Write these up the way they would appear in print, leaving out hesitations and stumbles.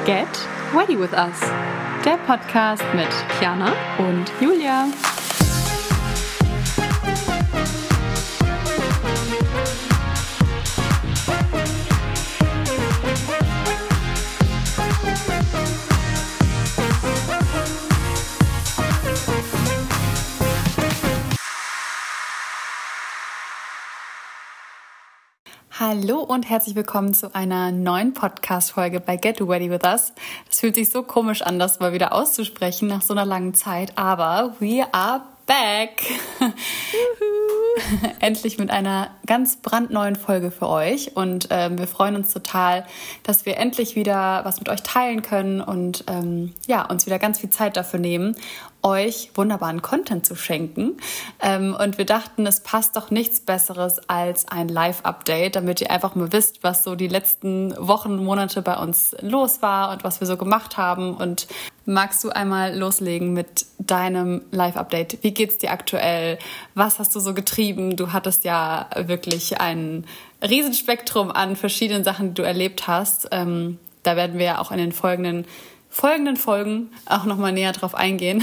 Get Ready With Us, der Podcast mit Kiana und Julia. Hallo und herzlich willkommen zu einer neuen Podcast-Folge bei Get Ready With Us. Das fühlt sich so komisch an, das mal wieder auszusprechen nach so einer langen Zeit, aber we are back! Endlich mit einer ganz brandneuen Folge für euch und wir freuen uns total, dass wir endlich wieder was mit euch teilen können und uns wieder ganz viel Zeit dafür nehmen, euch wunderbaren Content zu schenken. Und wir dachten, es passt doch nichts Besseres als ein Live-Update, damit ihr einfach mal wisst, was so die letzten Wochen, Monate bei uns los war und was wir so gemacht haben. Und magst du einmal loslegen mit deinem Live-Update? Wie geht's dir aktuell? Was hast du so getrieben? Du hattest ja wirklich ein Riesenspektrum an verschiedenen Sachen, die du erlebt hast. Da werden wir ja auch in den folgenden Folgen auch nochmal näher drauf eingehen.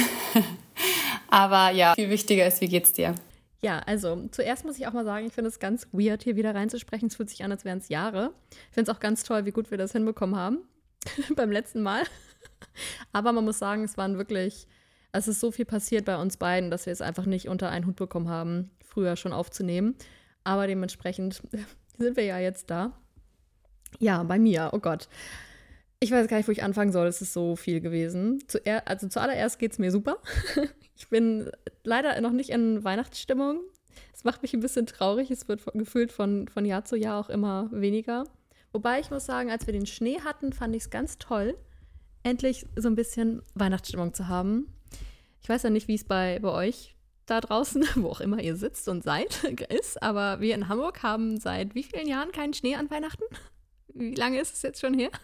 Aber ja, viel wichtiger ist, wie geht's dir? Ja, also zuerst muss ich auch mal sagen, ich finde es ganz weird, hier wieder reinzusprechen. Es fühlt sich an, als wären es Jahre. Ich finde es auch ganz toll, wie gut wir das hinbekommen haben beim letzten Mal. Aber man muss sagen, es ist so viel passiert bei uns beiden, dass wir es einfach nicht unter einen Hut bekommen haben, früher schon aufzunehmen. Aber dementsprechend sind wir ja jetzt da. Ja, bei mir, oh Gott. Ich weiß gar nicht, wo ich anfangen soll. Es ist so viel gewesen. Zuallererst geht es mir super. Ich bin leider noch nicht in Weihnachtsstimmung. Es macht mich ein bisschen traurig. Es wird gefühlt von Jahr zu Jahr auch immer weniger. Wobei ich muss sagen, als wir den Schnee hatten, fand ich es ganz toll, endlich so ein bisschen Weihnachtsstimmung zu haben. Ich weiß ja nicht, wie es bei euch da draußen, wo auch immer ihr sitzt und seid, ist. Aber wir in Hamburg haben seit wie vielen Jahren keinen Schnee an Weihnachten? Wie lange ist es jetzt schon her?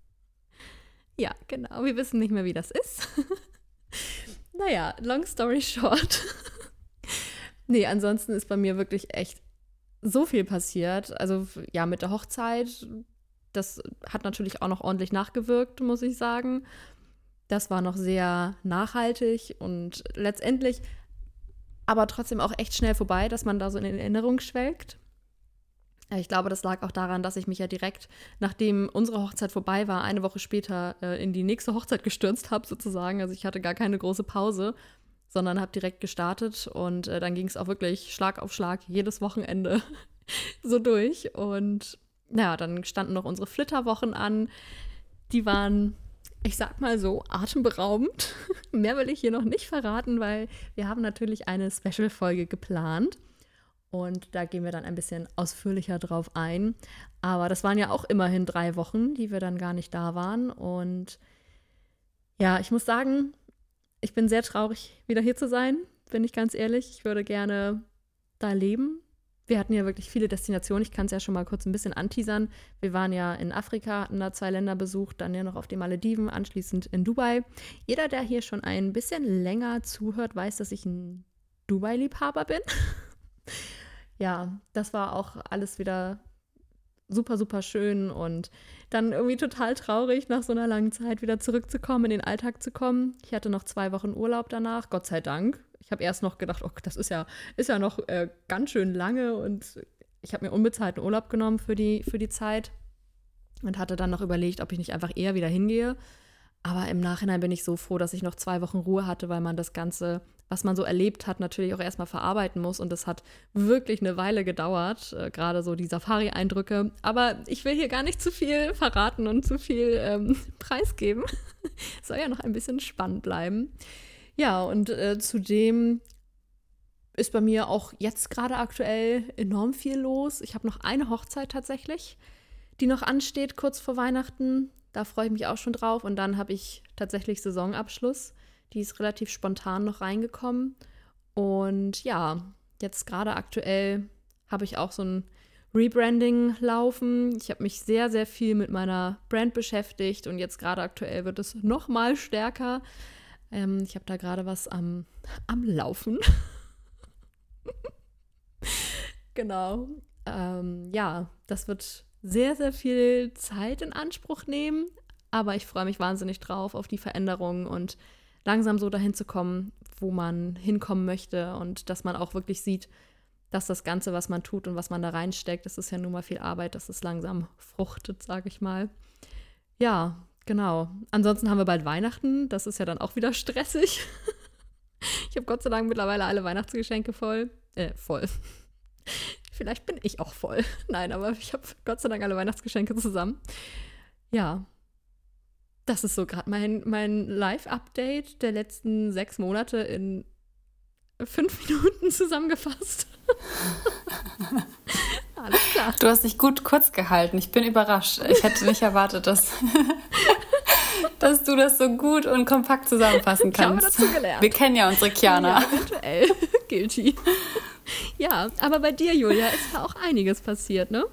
Ja, genau. Wir wissen nicht mehr, wie das ist. Naja, long story short. Nee, ansonsten ist bei mir wirklich echt so viel passiert. Also ja, mit der Hochzeit, das hat natürlich auch noch ordentlich nachgewirkt, muss ich sagen. Das war noch sehr nachhaltig und letztendlich aber trotzdem auch echt schnell vorbei, dass man da so in Erinnerung schwelgt. Ich glaube, das lag auch daran, dass ich mich ja direkt, nachdem unsere Hochzeit vorbei war, eine Woche später in die nächste Hochzeit gestürzt habe sozusagen. Also ich hatte gar keine große Pause, sondern habe direkt gestartet und dann ging es auch wirklich Schlag auf Schlag jedes Wochenende so durch. Und naja, dann standen noch unsere Flitterwochen an. Die waren, ich sag mal so, atemberaubend. Mehr will ich hier noch nicht verraten, weil wir haben natürlich eine Special-Folge geplant. Und da gehen wir dann ein bisschen ausführlicher drauf ein. Aber das waren ja auch immerhin 3 Wochen, die wir dann gar nicht da waren. Und ja, ich muss sagen, ich bin sehr traurig, wieder hier zu sein, bin ich ganz ehrlich. Ich würde gerne da leben. Wir hatten ja wirklich viele Destinationen. Ich kann es ja schon mal kurz ein bisschen anteasern. Wir waren ja in Afrika, hatten da 2 Länder besucht, dann ja noch auf den Malediven, anschließend in Dubai. Jeder, der hier schon ein bisschen länger zuhört, weiß, dass ich ein Dubai-Liebhaber bin. Ja, das war auch alles wieder super, super schön und dann irgendwie total traurig, nach so einer langen Zeit wieder zurückzukommen, in den Alltag zu kommen. Ich hatte noch 2 Wochen Urlaub danach, Gott sei Dank. Ich habe erst noch gedacht, oh, das ist ja noch ganz schön lange und ich habe mir unbezahlten Urlaub genommen für die Zeit und hatte dann noch überlegt, ob ich nicht einfach eher wieder hingehe. Aber im Nachhinein bin ich so froh, dass ich noch 2 Wochen Ruhe hatte, weil man das Ganze, was man so erlebt hat, natürlich auch erstmal verarbeiten muss. Und das hat wirklich eine Weile gedauert, gerade so die Safari-Eindrücke. Aber ich will hier gar nicht zu viel verraten und zu viel preisgeben. Soll ja noch ein bisschen spannend bleiben. Ja, und zudem ist bei mir auch jetzt gerade aktuell enorm viel los. Ich habe noch eine Hochzeit tatsächlich, die noch ansteht, kurz vor Weihnachten. Da freue ich mich auch schon drauf. Und dann habe ich tatsächlich Saisonabschluss. Die ist relativ spontan noch reingekommen. Und ja, jetzt gerade aktuell habe ich auch so ein Rebranding laufen. Ich habe mich sehr, sehr viel mit meiner Brand beschäftigt. Und jetzt gerade aktuell wird es noch mal stärker. Ich habe da gerade was am Laufen. Genau. Ja, das wird sehr, sehr viel Zeit in Anspruch nehmen. aber ich freue mich wahnsinnig drauf, auf die Veränderungen und langsam so dahin zu kommen, wo man hinkommen möchte und dass man auch wirklich sieht, dass das Ganze, was man tut und was man da reinsteckt, das ist ja nun mal viel Arbeit, dass es langsam fruchtet, sage ich mal. Ja, genau. Ansonsten haben wir bald Weihnachten, das ist ja dann auch wieder stressig. Ich habe Gott sei Dank mittlerweile alle Weihnachtsgeschenke voll. Vielleicht bin ich auch voll. Nein, aber ich habe Gott sei Dank alle Weihnachtsgeschenke zusammen. Ja, das ist so gerade mein Live-Update der letzten 6 Monate in 5 Minuten zusammengefasst. Alles klar. Du hast dich gut kurz gehalten. Ich bin überrascht. Ich hätte nicht erwartet, dass du das so gut und kompakt zusammenfassen kannst. Ich habe dazu gelernt. Wir kennen ja unsere Kiana. Ja, eventuell. Guilty. Ja, aber bei dir, Julia, ist ja auch einiges passiert, ne?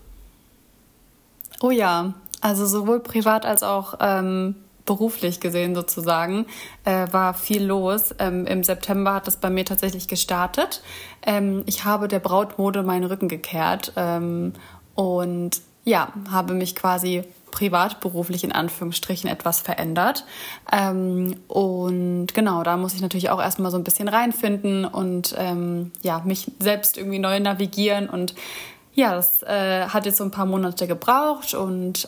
Oh ja, also sowohl privat als auch beruflich gesehen sozusagen, war viel los. Im September hat das bei mir tatsächlich gestartet. Ich habe der Brautmode meinen Rücken gekehrt und ja, habe mich quasi privat, beruflich in Anführungsstrichen etwas verändert. Und genau, da muss ich natürlich auch erstmal so ein bisschen reinfinden und ja, mich selbst irgendwie neu navigieren. Und ja, das hat jetzt so ein paar Monate gebraucht und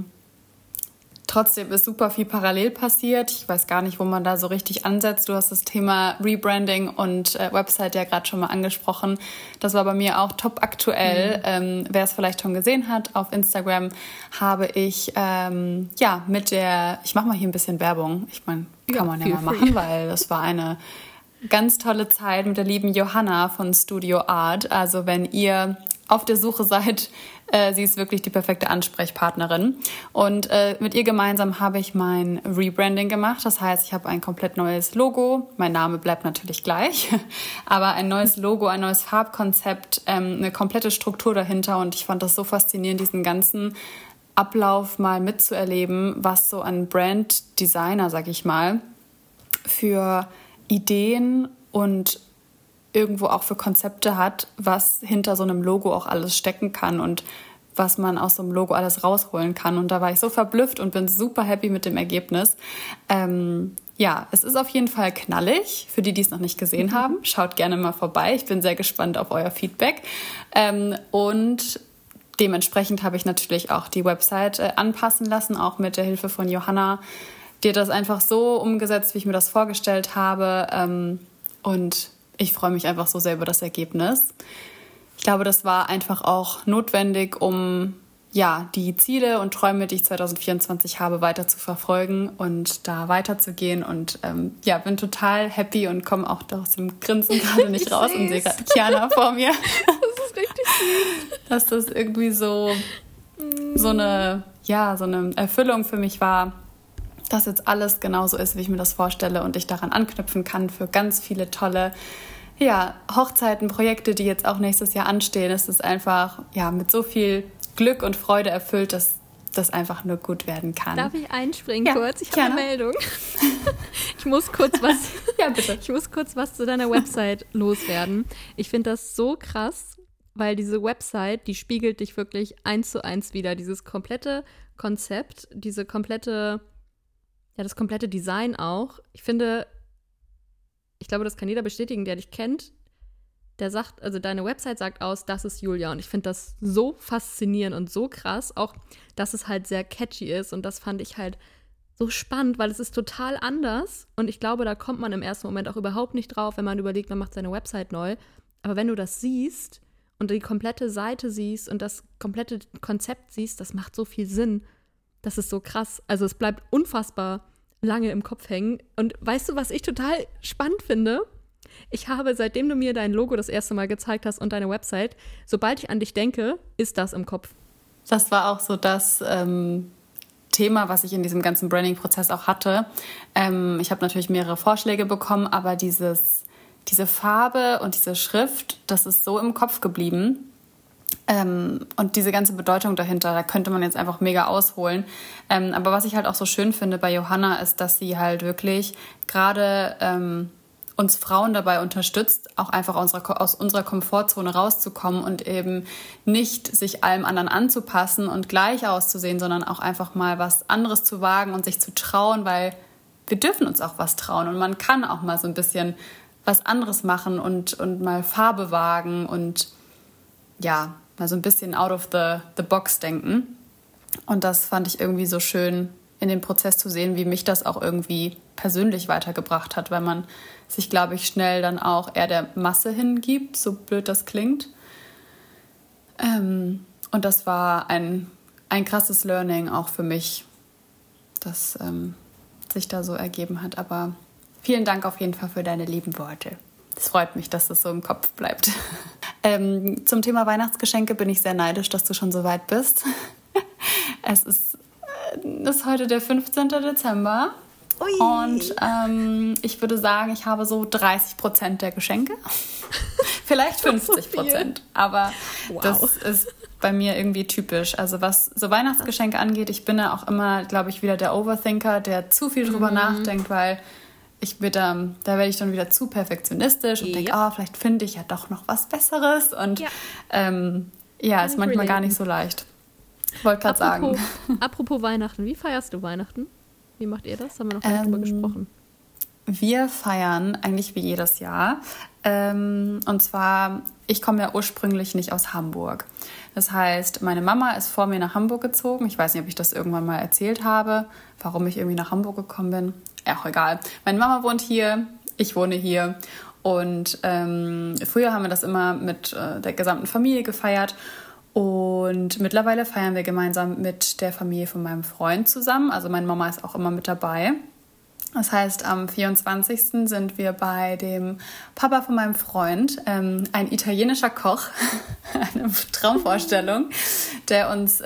trotzdem ist super viel parallel passiert. Ich weiß gar nicht, wo man da so richtig ansetzt. Du hast das Thema Rebranding und Website ja gerade schon mal angesprochen. Das war bei mir auch top aktuell. Wer es vielleicht schon gesehen hat, auf Instagram habe ich mit der, ich mache mal hier ein bisschen Werbung. Ich meine, kann man ja mal machen, weil das war eine ganz tolle Zeit mit der lieben Johanna von Studio Art. Also wenn ihr auf der Suche seid, sie ist wirklich die perfekte Ansprechpartnerin. Und mit ihr gemeinsam habe ich mein Rebranding gemacht. Das heißt, ich habe ein komplett neues Logo. Mein Name bleibt natürlich gleich. Aber ein neues Logo, ein neues Farbkonzept, eine komplette Struktur dahinter. Und ich fand das so faszinierend, diesen ganzen Ablauf mal mitzuerleben, was so ein Brand-Designer, sag ich mal, für Ideen und irgendwo auch für Konzepte hat, was hinter so einem Logo auch alles stecken kann und was man aus so einem Logo alles rausholen kann. Und da war ich so verblüfft und bin super happy mit dem Ergebnis. Ja, es ist auf jeden Fall knallig. Für die, die es noch nicht gesehen haben, schaut gerne mal vorbei. Ich bin sehr gespannt auf euer Feedback. Und dementsprechend habe ich natürlich auch die Website anpassen lassen, auch mit der Hilfe von Johanna. Die hat das einfach so umgesetzt, wie ich mir das vorgestellt habe. Und ich freue mich einfach so sehr über das Ergebnis. Ich glaube, das war einfach auch notwendig, um ja, die Ziele und Träume, die ich 2024 habe, weiter zu verfolgen und da weiterzugehen. Und ja, bin total happy und komme auch aus dem Grinsen gerade nicht raus und sehe gerade Kiana vor mir. Das ist richtig süß. Dass das irgendwie so eine Erfüllung für mich war, dass jetzt alles genauso ist, wie ich mir das vorstelle und ich daran anknüpfen kann für ganz viele tolle Hochzeiten, Projekte, die jetzt auch nächstes Jahr anstehen. Es ist einfach mit so viel Glück und Freude erfüllt, dass das einfach nur gut werden kann. Darf ich einspringen kurz? Ich habe eine Meldung. Ich muss kurz was zu deiner Website loswerden. Ich finde das so krass, weil diese Website, die spiegelt dich wirklich 1:1 wider. Dieses komplette Konzept, das komplette Design auch. Ich glaube, das kann jeder bestätigen, der dich kennt. Der sagt, also deine Website sagt aus, das ist Julia. Und ich finde das so faszinierend und so krass, auch, dass es halt sehr catchy ist. Und das fand ich halt so spannend, weil es ist total anders. Und ich glaube, da kommt man im ersten Moment auch überhaupt nicht drauf, wenn man überlegt, man macht seine Website neu. Aber wenn du das siehst und die komplette Seite siehst und das komplette Konzept siehst, das macht so viel Sinn. Das ist so krass. Also es bleibt unfassbar lange im Kopf hängen. Und weißt du, was ich total spannend finde? Ich habe, seitdem du mir dein Logo das erste Mal gezeigt hast und deine Website, sobald ich an dich denke, ist das im Kopf. Das war auch so das Thema, was ich in diesem ganzen Branding-Prozess auch hatte. Ich habe natürlich mehrere Vorschläge bekommen, aber diese Farbe und diese Schrift, das ist so im Kopf geblieben. Und diese ganze Bedeutung dahinter, da könnte man jetzt einfach mega ausholen. Aber was ich halt auch so schön finde bei Johanna ist, dass sie halt wirklich gerade uns Frauen dabei unterstützt, auch einfach aus unserer Komfortzone rauszukommen und eben nicht sich allem anderen anzupassen und gleich auszusehen, sondern auch einfach mal was anderes zu wagen und sich zu trauen, weil wir dürfen uns auch was trauen und man kann auch mal so ein bisschen was anderes machen und mal Farbe wagen und ja, mal so ein bisschen out of the box denken. Und das fand ich irgendwie so schön, in dem Prozess zu sehen, wie mich das auch irgendwie persönlich weitergebracht hat, weil man sich, glaube ich, schnell dann auch eher der Masse hingibt, so blöd das klingt. Und das war ein krasses Learning auch für mich, das sich da so ergeben hat. Aber vielen Dank auf jeden Fall für deine lieben Worte. Es freut mich, dass das so im Kopf bleibt. Zum Thema Weihnachtsgeschenke bin ich sehr neidisch, dass du schon so weit bist. Es ist heute der 15. Dezember. Ui. Und ich würde sagen, ich habe so 30% der Geschenke. Vielleicht 50%. Aber wow. Das ist bei mir irgendwie typisch. Also was so Weihnachtsgeschenke angeht, ich bin ja auch immer, glaube ich, wieder der Overthinker, der zu viel drüber nachdenkt, weil da werde ich dann wieder zu perfektionistisch und denke, vielleicht finde ich ja doch noch was Besseres. Und ist manchmal gar nicht so leicht. Wollte gerade sagen. Apropos Weihnachten, wie feierst du Weihnachten? Wie macht ihr das? Haben wir noch gar nicht drüber gesprochen. Wir feiern eigentlich wie jedes Jahr. Und zwar, ich komme ja ursprünglich nicht aus Hamburg. Das heißt, meine Mama ist vor mir nach Hamburg gezogen. Ich weiß nicht, ob ich das irgendwann mal erzählt habe, warum ich irgendwie nach Hamburg gekommen bin. Ja, auch egal. Meine Mama wohnt hier, ich wohne hier. Und früher haben wir das immer mit der gesamten Familie gefeiert. Und mittlerweile feiern wir gemeinsam mit der Familie von meinem Freund zusammen. Also meine Mama ist auch immer mit dabei. Das heißt, am 24. sind wir bei dem Papa von meinem Freund, ein italienischer Koch, eine Traumvorstellung, der uns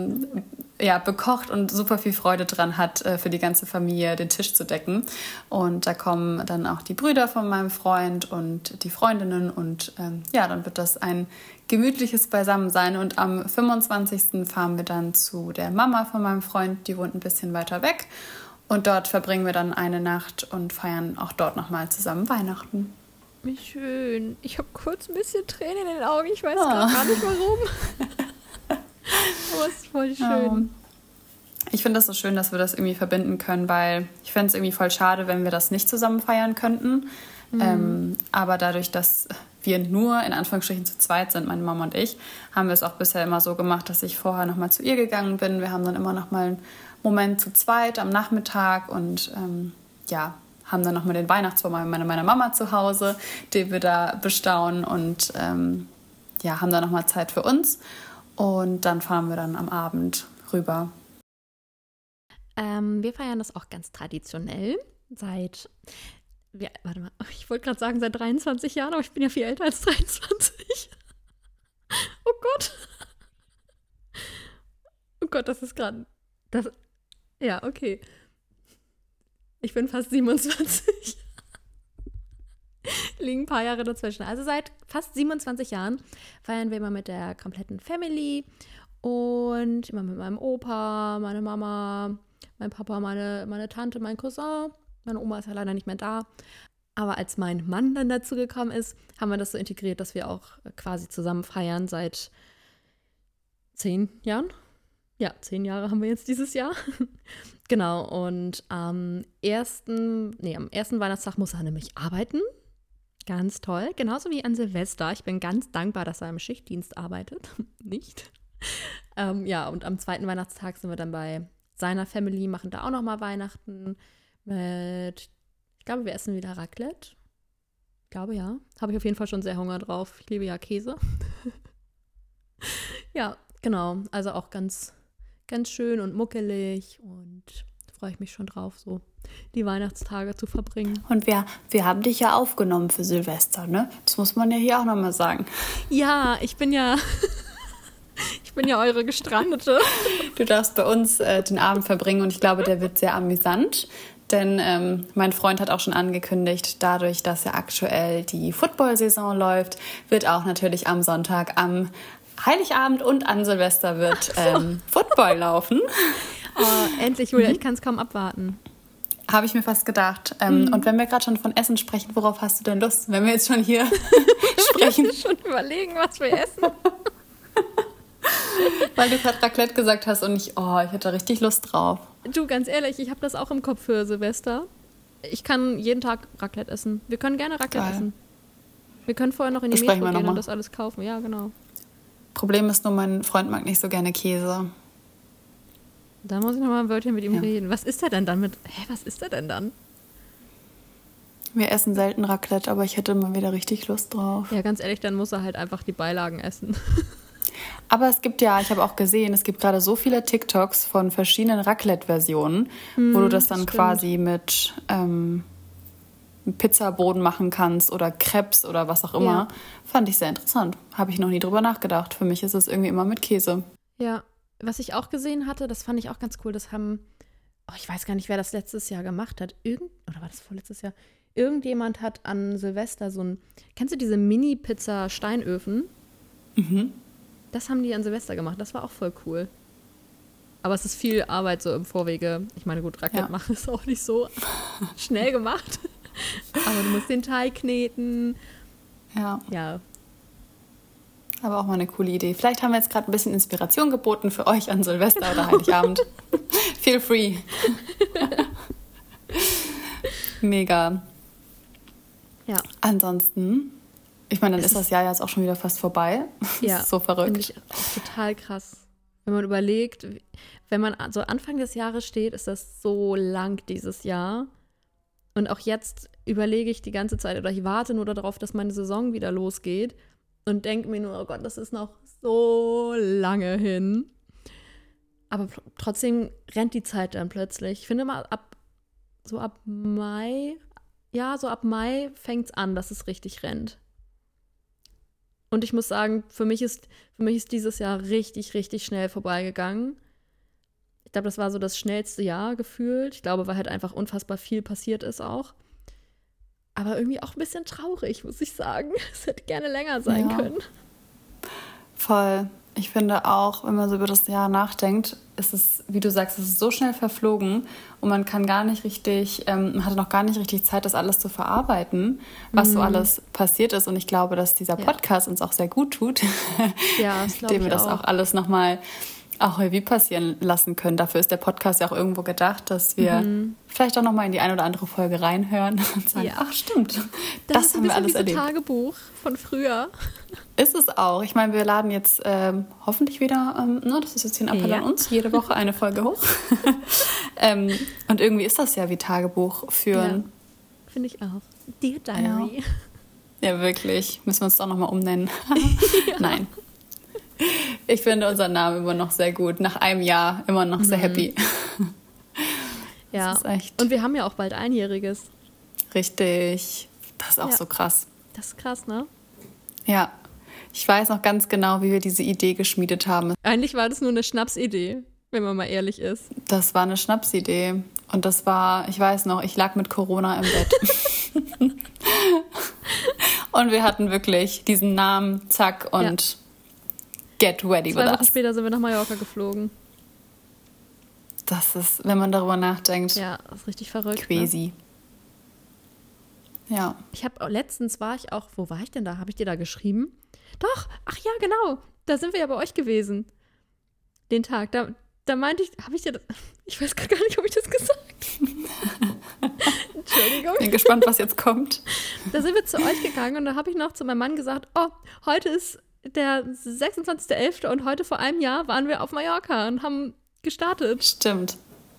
bekocht und super viel Freude dran hat, für die ganze Familie den Tisch zu decken. Und da kommen dann auch die Brüder von meinem Freund und die Freundinnen und dann wird das ein gemütliches Beisammensein. Und am 25. fahren wir dann zu der Mama von meinem Freund, die wohnt ein bisschen weiter weg. Und dort verbringen wir dann eine Nacht und feiern auch dort nochmal zusammen Weihnachten. Wie schön. Ich habe kurz ein bisschen Tränen in den Augen. Ich weiß gar nicht warum. Aber es ist voll schön. Ich finde das so schön, dass wir das irgendwie verbinden können, weil ich fände es irgendwie voll schade, wenn wir das nicht zusammen feiern könnten. Aber dadurch, dass wir nur in Anführungsstrichen zu zweit sind, meine Mama und ich, haben wir es auch bisher immer so gemacht, dass ich vorher nochmal zu ihr gegangen bin. Wir haben dann immer nochmal einen Moment zu zweit am Nachmittag und haben dann nochmal den Weihnachtsbaum bei meiner Mama zu Hause, den wir da bestaunen und haben dann nochmal Zeit für uns und dann fahren wir dann am Abend rüber. Wir feiern das auch ganz traditionell ich wollte gerade sagen seit 23 Jahren, aber ich bin ja viel älter als 23. Oh Gott. Oh Gott, das ist gerade... Ja, okay. Ich bin fast 27. Liegen ein paar Jahre dazwischen. Also seit fast 27 Jahren feiern wir immer mit der kompletten Family und immer mit meinem Opa, meine Mama, mein Papa, meine Tante, mein Cousin. Meine Oma ist ja leider nicht mehr da. Aber als mein Mann dann dazu gekommen ist, haben wir das so integriert, dass wir auch quasi zusammen feiern seit 10 Jahren. Ja, 10 Jahre haben wir jetzt dieses Jahr. Genau, und am ersten Weihnachtstag muss er nämlich arbeiten. Ganz toll. Genauso wie an Silvester. Ich bin ganz dankbar, dass er im Schichtdienst arbeitet. Nicht. Und am zweiten Weihnachtstag sind wir dann bei seiner Family, machen da auch nochmal Weihnachten ich glaube, wir essen wieder Raclette. Ich glaube, ja. Habe ich auf jeden Fall schon sehr Hunger drauf. Ich liebe ja Käse. Ja, genau. Also auch ganz, ganz schön und muckelig und da freue ich mich schon drauf, so die Weihnachtstage zu verbringen. Und wir haben dich ja aufgenommen für Silvester, ne? Das muss man ja hier auch nochmal sagen. Ja, ich bin ja eure Gestrandete. Du darfst bei uns den Abend verbringen und ich glaube, der wird sehr amüsant. Denn mein Freund hat auch schon angekündigt, dadurch, dass ja aktuell die Football-Saison läuft, wird auch natürlich am Sonntag, am Heiligabend und an Silvester wird Football laufen. Oh, endlich, Julia, ich kann es kaum abwarten. Habe ich mir fast gedacht. Und wenn wir gerade schon von Essen sprechen, worauf hast du denn Lust, wenn wir jetzt schon hier sprechen? Ich schon überlegen, was wir essen. Weil du gerade Raclette gesagt hast und ich hätte richtig Lust drauf. Du, ganz ehrlich, ich habe das auch im Kopf für Silvester. Ich kann jeden Tag Raclette essen. Wir können gerne Raclette essen. Wir können vorher noch in die Metro gehen und das alles kaufen. Ja, genau. Problem ist nur, mein Freund mag nicht so gerne Käse. Da muss ich noch mal ein Wörtchen mit ihm reden. Was ist er denn dann was ist er denn dann? Wir essen selten Raclette, aber ich hätte mal wieder richtig Lust drauf. Ja, ganz ehrlich, dann muss er halt einfach die Beilagen essen. Aber es gibt ja, ich habe auch gesehen, es gibt gerade so viele TikToks von verschiedenen Raclette-Versionen, wo du das dann quasi mit Pizzaboden machen kannst oder Crepes oder was auch immer. Ja. Fand ich sehr interessant. Habe ich noch nie drüber nachgedacht. Für mich ist es irgendwie immer mit Käse. Ja, was ich auch gesehen hatte, das fand ich auch ganz cool, das haben, ich weiß gar nicht, wer das letztes Jahr gemacht hat. Oder war das vorletztes Jahr? Irgendjemand hat an Silvester kennst du diese Mini-Pizza-Steinöfen? Mhm. Das haben die an Silvester gemacht. Das war auch voll cool. Aber es ist viel Arbeit so im Vorwege. Ich meine, gut, Raclette machen ist auch nicht so schnell gemacht. Aber du musst den Teig kneten. Ja. Aber auch mal eine coole Idee. Vielleicht haben wir jetzt gerade ein bisschen Inspiration geboten für euch an Silvester oder Heiligabend. Feel free. Mega. Ja. Ansonsten, ich meine, dann ist das Jahr jetzt auch schon wieder fast vorbei. Das ist so verrückt. Finde ich auch total krass. Wenn man überlegt, wenn man so Anfang des Jahres steht, ist das so lang dieses Jahr. Und auch jetzt überlege ich die ganze Zeit oder ich warte nur darauf, dass meine Saison wieder losgeht und denke mir nur, oh Gott, das ist noch so lange hin. Aber trotzdem rennt die Zeit dann plötzlich. Ich finde mal, ab Mai fängt es an, dass es richtig rennt. Und ich muss sagen, für mich ist dieses Jahr richtig, richtig schnell vorbeigegangen. Ich glaube, das war so das schnellste Jahr gefühlt. Ich glaube, weil halt einfach unfassbar viel passiert ist auch. Aber irgendwie auch ein bisschen traurig, muss ich sagen. Es hätte gerne länger sein können. Voll. Ich finde auch, wenn man so über das Jahr nachdenkt, ist es, wie du sagst, es ist so schnell verflogen und man kann gar nicht richtig, man hatte noch gar nicht richtig Zeit, das alles zu verarbeiten, was so alles passiert ist. Und ich glaube, dass dieser Podcast uns auch sehr gut tut, indem wir das auch alles nochmal auch Revue passieren lassen können. Dafür ist der Podcast ja auch irgendwo gedacht, dass wir vielleicht auch nochmal in die eine oder andere Folge reinhören und sagen, ach stimmt, das haben wir alles erlebt. Das ist ein Tagebuch von früher. Ist es auch. Ich meine, wir laden jetzt hoffentlich wieder, das ist jetzt hier ein Appell an uns, jede Woche eine Folge hoch. Und irgendwie ist das ja wie Tagebuch führen. Ja, finde ich auch. Dear Diary. Ja, wirklich. Müssen wir uns doch nochmal umnennen. Nein. Ich finde unseren Namen immer noch sehr gut. Nach einem Jahr immer noch sehr happy. Ja, das ist echt. Und wir haben ja auch bald Einjähriges. Richtig. Das ist auch so krass. Das ist krass, ne? Ja. Ich weiß noch ganz genau, wie wir diese Idee geschmiedet haben. Eigentlich war das nur eine Schnapsidee, wenn man mal ehrlich ist. Das war eine Schnapsidee. Und das war, ich weiß noch, ich lag mit Corona im Bett. Und wir hatten wirklich diesen Namen, zack, und get ready with us. 2 Wochen später sind wir nach Mallorca geflogen. Das ist, wenn man darüber nachdenkt. Ja, das ist richtig verrückt. Crazy. Ne? Ja. Letztens war ich auch, wo war ich denn da? Habe ich dir da geschrieben? Doch, ach ja, genau. Da sind wir ja bei euch gewesen. Den Tag. Da meinte ich, habe ich dir das, ich weiß gar nicht, ob ich das gesagt habe. Entschuldigung. Bin gespannt, was jetzt kommt. Da sind wir zu euch gegangen und da habe ich noch zu meinem Mann gesagt, heute ist der 26.11. und heute vor einem Jahr waren wir auf Mallorca und haben gestartet. Stimmt,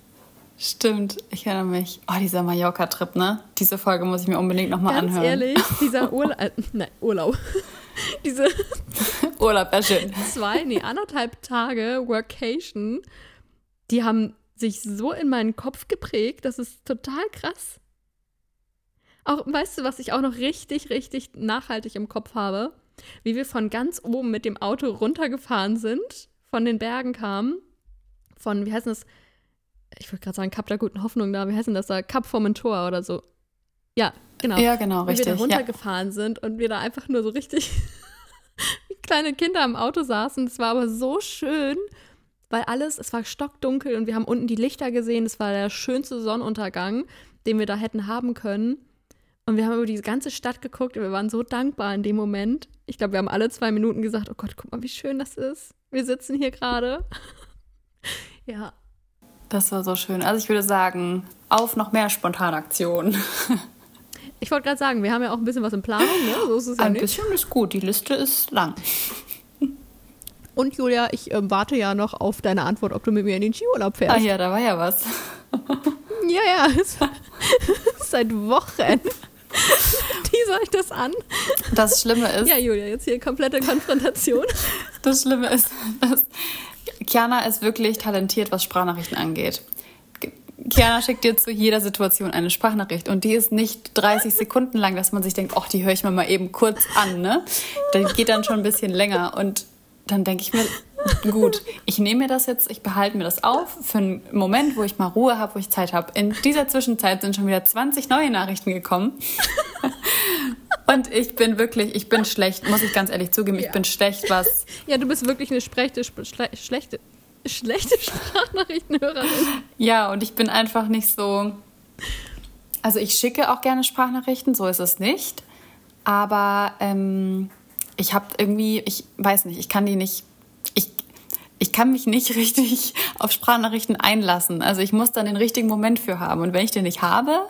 ich erinnere mich. Dieser Mallorca-Trip, ne? Diese Folge muss ich mir unbedingt nochmal anhören. Ganz ehrlich, dieser Urlaub. Diese Urlaub wäre schön. 1,5 Tage Workation, die haben sich so in meinen Kopf geprägt, das ist total krass. Auch, weißt du, was ich auch noch richtig, richtig nachhaltig im Kopf habe? Wie wir von ganz oben mit dem Auto runtergefahren sind, von den Bergen kamen, von, wie heißt das? Ich wollte gerade sagen, Kap der guten Hoffnung da, wie heißt denn das da? Kap Formentor oder so. Ja, genau. Ja, genau, richtig. Wie wir da runtergefahren sind und wir da einfach nur so richtig wie kleine Kinder im Auto saßen. Es war aber so schön, weil es war stockdunkel und wir haben unten die Lichter gesehen. Es war der schönste Sonnenuntergang. den wir da hätten haben können. Und wir haben über die ganze Stadt geguckt und wir waren so dankbar in dem Moment. Ich glaube, wir haben alle 2 Minuten gesagt, oh Gott, guck mal, wie schön das ist. Wir sitzen hier gerade. Ja. Das war so schön. Also ich würde sagen, auf noch mehr Spontanaktionen. Ich wollte gerade sagen, wir haben ja auch ein bisschen was in Planung, ne? So ist es ja Ein nicht. bisschen ist gut, die Liste ist lang. Und Julia, ich warte ja noch auf deine Antwort, ob du mit mir in den Skiurlaub fährst. Ah ja, da war ja was. Ja, seit Wochen. Teaser ich das an. Das Schlimme ist... Ja, Julia, jetzt hier komplette Konfrontation. Das Schlimme ist, dass Kiana ist wirklich talentiert, was Sprachnachrichten angeht. Kiana schickt dir zu jeder Situation eine Sprachnachricht und die ist nicht 30 Sekunden lang, dass man sich denkt, ach, die höre ich mir mal eben kurz an, ne? Die geht dann schon ein bisschen länger und dann denke ich mir, gut, ich nehme mir das jetzt, ich behalte mir das auf für einen Moment, wo ich mal Ruhe habe, wo ich Zeit habe. In dieser Zwischenzeit sind schon wieder 20 neue Nachrichten gekommen. Und ich bin schlecht, muss ich ganz ehrlich zugeben, ich bin schlecht, was... Ja, du bist wirklich eine schlechte Sprachnachrichtenhörerin. Ja, und ich bin einfach nicht so... Also ich schicke auch gerne Sprachnachrichten, so ist es nicht. Aber ich habe irgendwie, ich weiß nicht, ich kann die nicht... Ich kann mich nicht richtig auf Sprachnachrichten einlassen. Also ich muss dann den richtigen Moment für haben. Und wenn ich den nicht habe...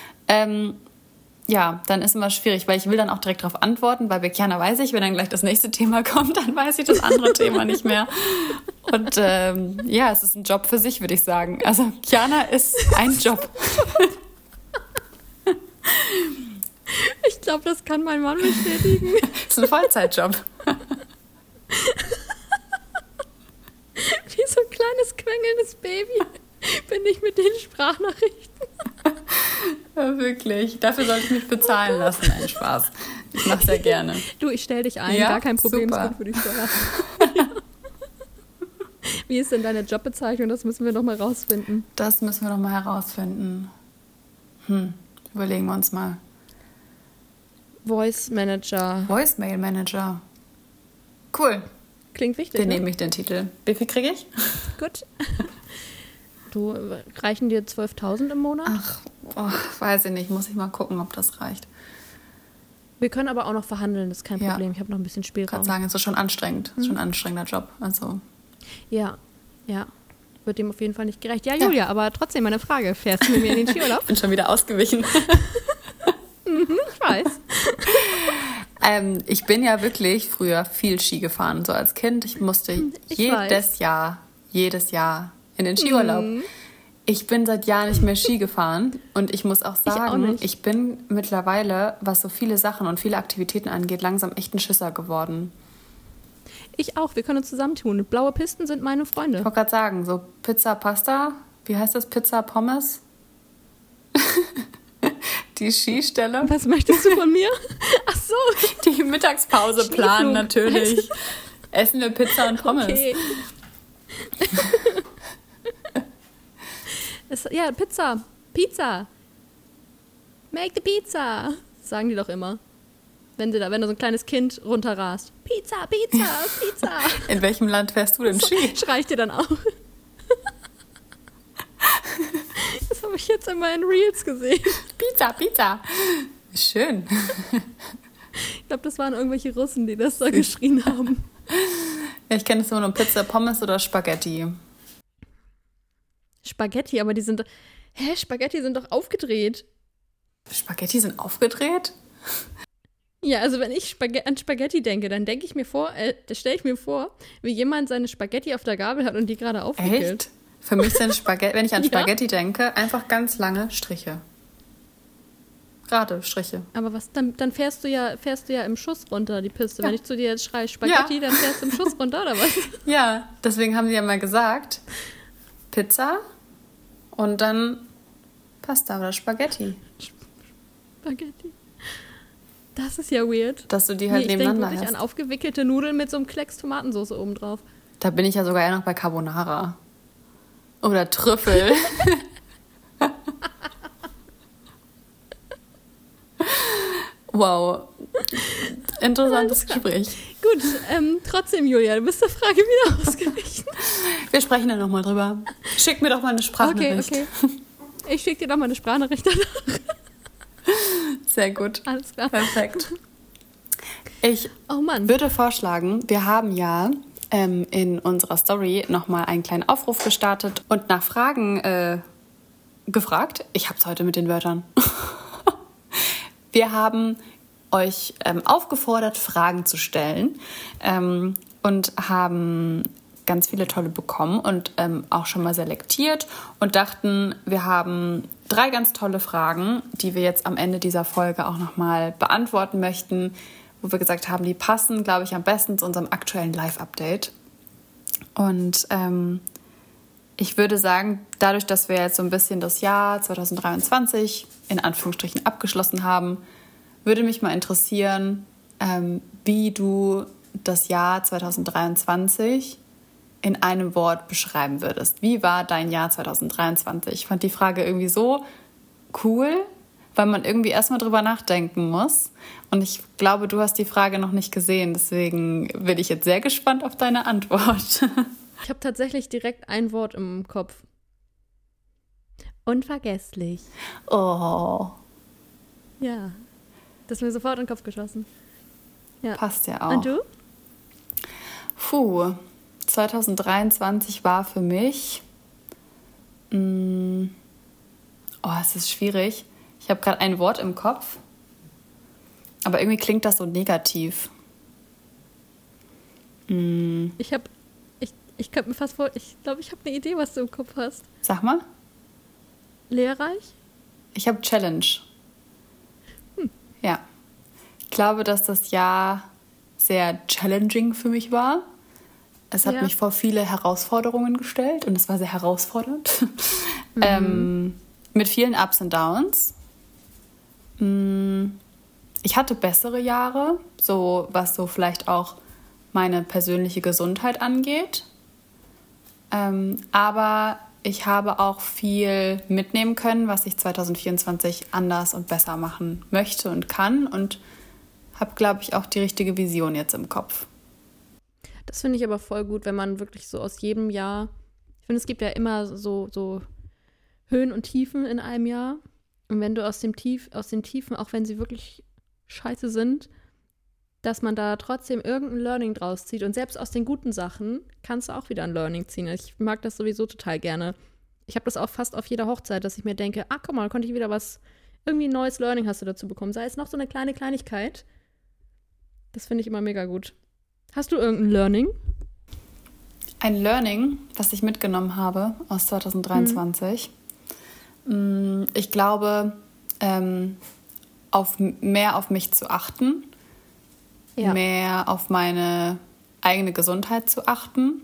ja, dann ist immer schwierig, weil ich will dann auch direkt darauf antworten, weil bei Kiana weiß ich, wenn dann gleich das nächste Thema kommt, dann weiß ich das andere Thema nicht mehr. Und ja, es ist ein Job für sich, würde ich sagen. Also Kiana ist ein Job. Ich glaube, das kann mein Mann bestätigen. Es ist ein Vollzeitjob. Wie so ein kleines, quengelndes Baby bin ich mit den Sprachnachrichten. Ja, wirklich. Dafür sollte ich mich bezahlen lassen. Ein Spaß. Ich mache sehr gerne. Du, ich stell dich ein. Ja? Gar kein Problem. Super. Ist gut für die Steuer. Ja. Wie ist denn deine Jobbezeichnung? Das müssen wir noch mal rausfinden. Das müssen wir noch mal herausfinden. Überlegen wir uns mal. Voice Manager. Voicemail Manager. Cool. Klingt wichtig, Den ne? nehme ich den Titel. Wie viel kriege ich? Gut. Du, reichen dir 12.000 im Monat? Ach, weiß ich nicht. Muss ich mal gucken, ob das reicht. Wir können aber auch noch verhandeln, das ist kein Ja. Problem. Ich habe noch ein bisschen Ich Spielraum. kann sagen, es ist schon anstrengend. Es ist schon ein anstrengender Job. Also. Ja. Wird dem auf jeden Fall nicht gerecht. Ja, Julia, aber trotzdem meine Frage. Fährst du mit mir in den Skiurlaub? Ich bin schon wieder ausgewichen. Ich weiß. Ich bin ja wirklich früher viel Ski gefahren. So als Kind. Ich musste jedes Jahr in den Skiurlaub. Ich bin seit Jahren nicht mehr Ski gefahren. Und ich muss auch sagen, ich bin mittlerweile, was so viele Sachen und viele Aktivitäten angeht, langsam echt ein Schisser geworden. Ich auch. Wir können uns zusammentun. Blaue Pisten sind meine Freunde. Ich wollte gerade sagen, so Pizza, Pasta, wie heißt das? Pizza, Pommes? Die Skistelle. Was möchtest du von mir? Ach so. Die Mittagspause planen natürlich. Essen wir Pizza und Pommes. Okay. Ja, Pizza. Make the pizza. Das sagen die doch immer. Wenn du so ein kleines Kind runterrast. Pizza. In welchem Land fährst du denn Ski? Schrei ich dir dann auch. Das habe ich jetzt immer in Reels gesehen. Pizza. Schön. Ich glaube, das waren irgendwelche Russen, die das da geschrien haben. Ja, ich kenne es nur Pizza, Pommes oder Spaghetti. Spaghetti, aber die sind... Spaghetti sind doch aufgedreht. Spaghetti sind aufgedreht? Ja, also wenn ich an Spaghetti denke, dann denke ich mir da stelle ich mir vor, wie jemand seine Spaghetti auf der Gabel hat und die gerade aufwickelt. Echt? Für mich sind Spaghetti, wenn ich an Spaghetti denke, einfach ganz lange Striche. Gerade Striche. Aber was, dann fährst du ja im Schuss runter, die Piste. Ja. Wenn ich zu dir jetzt schreie Spaghetti, dann fährst du im Schuss runter, oder was? Ja, deswegen haben sie ja mal gesagt, Pizza und dann Pasta oder Spaghetti. Spaghetti. Das ist ja weird. Dass du die halt nebeneinander hast. Ich denke wirklich an aufgewickelte Nudeln mit so einem Klecks Tomatensauce obendrauf. Da bin ich ja sogar eher noch bei Carbonara. Oder Trüffel. Wow. Interessantes Gespräch. Gut, trotzdem, Julia, du bist der Frage wieder ausgewichen. Wir sprechen da nochmal drüber. Schick mir doch mal eine Sprachnachricht. Okay. Ich schicke dir doch mal eine Sprachnachricht danach. Sehr gut. Alles klar. Perfekt. Ich Oh Mann. würde vorschlagen, wir haben ja in unserer Story nochmal einen kleinen Aufruf gestartet und nach Fragen gefragt. Ich hab's heute mit den Wörtern. Wir haben euch aufgefordert, Fragen zu stellen und haben ganz viele tolle bekommen und auch schon mal selektiert und dachten, wir haben 3 ganz tolle Fragen, die wir jetzt am Ende dieser Folge auch nochmal beantworten möchten, wo wir gesagt haben, die passen, glaube ich, am besten zu unserem aktuellen Live-Update. Und ich würde sagen, dadurch, dass wir jetzt so ein bisschen das Jahr 2023 in Anführungsstrichen abgeschlossen haben, würde mich mal interessieren, wie du das Jahr 2023 in einem Wort beschreiben würdest. Wie war dein Jahr 2023? Ich fand die Frage irgendwie so cool, weil man irgendwie erstmal drüber nachdenken muss. Und ich glaube, du hast die Frage noch nicht gesehen. Deswegen bin ich jetzt sehr gespannt auf deine Antwort. Ich habe tatsächlich direkt ein Wort im Kopf. Unvergesslich. Oh, Ja. Das ist mir sofort in den Kopf geschossen. Ja. passt ja auch. Und du? 2023 war für mich... es ist schwierig. Ich habe gerade ein Wort im Kopf, aber irgendwie klingt das so negativ. Ich könnte mir fast vor, ich glaube, ich habe eine Idee, was du im Kopf hast. Sag mal. Lehrreich? Ich habe Challenge. Ja. Ich glaube, dass das Jahr sehr challenging für mich war. Es hat Ja. mich vor viele Herausforderungen gestellt und es war sehr herausfordernd. Mit vielen Ups und Downs. Ich hatte bessere Jahre, so was so vielleicht auch meine persönliche Gesundheit angeht. Aber ich habe auch viel mitnehmen können, was ich 2024 anders und besser machen möchte und kann und habe, glaube ich, auch die richtige Vision jetzt im Kopf. Das finde ich aber voll gut, wenn man wirklich so aus jedem Jahr, ich finde, es gibt ja immer so Höhen und Tiefen in einem Jahr. Und wenn du aus den Tiefen, auch wenn sie wirklich scheiße sind, dass man da trotzdem irgendein Learning draus zieht. Und selbst aus den guten Sachen kannst du auch wieder ein Learning ziehen. Ich mag das sowieso total gerne. Ich habe das auch fast auf jeder Hochzeit, dass ich mir denke, guck mal, konnte ich wieder irgendwie ein neues Learning hast du dazu bekommen. Sei es noch so eine kleine Kleinigkeit. Das finde ich immer mega gut. Hast du irgendein Learning? Ein Learning, was ich mitgenommen habe aus 2023. Ich glaube, mehr auf mich zu achten, mehr auf meine eigene Gesundheit zu achten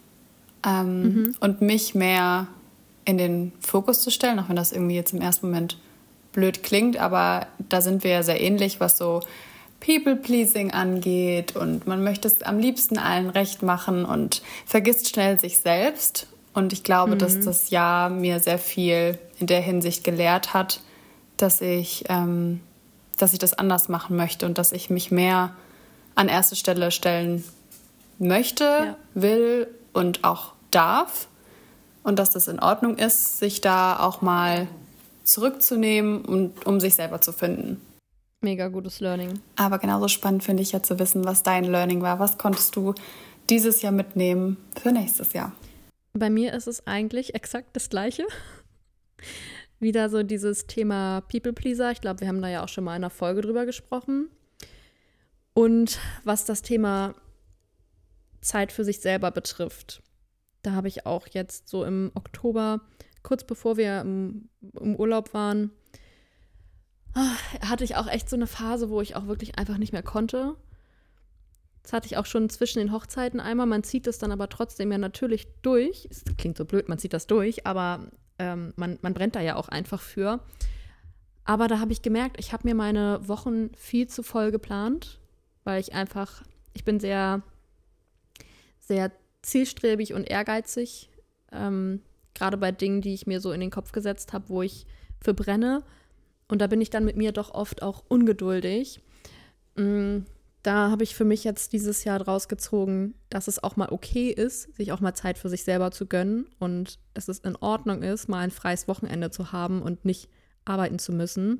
und mich mehr in den Fokus zu stellen, auch wenn das irgendwie jetzt im ersten Moment blöd klingt, aber da sind wir ja sehr ähnlich, was so People-Pleasing angeht und man möchte es am liebsten allen recht machen und vergisst schnell sich selbst. Und ich glaube, dass das Jahr mir sehr viel in der Hinsicht gelehrt hat, dass ich das anders machen möchte und dass ich mich mehr an erste Stelle stellen möchte, will und auch darf. Und dass das in Ordnung ist, sich da auch mal zurückzunehmen, um sich selber zu finden. Mega gutes Learning. Aber genauso spannend finde ich ja zu wissen, was dein Learning war. Was konntest du dieses Jahr mitnehmen für nächstes Jahr? Bei mir ist es eigentlich exakt das Gleiche. Wieder so dieses Thema People-Pleaser. Ich glaube, wir haben da ja auch schon mal in einer Folge drüber gesprochen. Und was das Thema Zeit für sich selber betrifft, da habe ich auch jetzt so im Oktober, kurz bevor wir im Urlaub waren, hatte ich auch echt so eine Phase, wo ich auch wirklich einfach nicht mehr konnte. Das hatte ich auch schon zwischen den Hochzeiten einmal. Man zieht das dann aber trotzdem ja natürlich durch. Es klingt so blöd, man zieht das durch, aber man brennt da ja auch einfach für. Aber da habe ich gemerkt, ich habe mir meine Wochen viel zu voll geplant, weil ich bin sehr, sehr zielstrebig und ehrgeizig. Gerade bei Dingen, die ich mir so in den Kopf gesetzt habe, wo ich für brenne. Und da bin ich dann mit mir doch oft auch ungeduldig. da habe ich für mich jetzt dieses Jahr draus gezogen, dass es auch mal okay ist, sich auch mal Zeit für sich selber zu gönnen und dass es in Ordnung ist, mal ein freies Wochenende zu haben und nicht arbeiten zu müssen.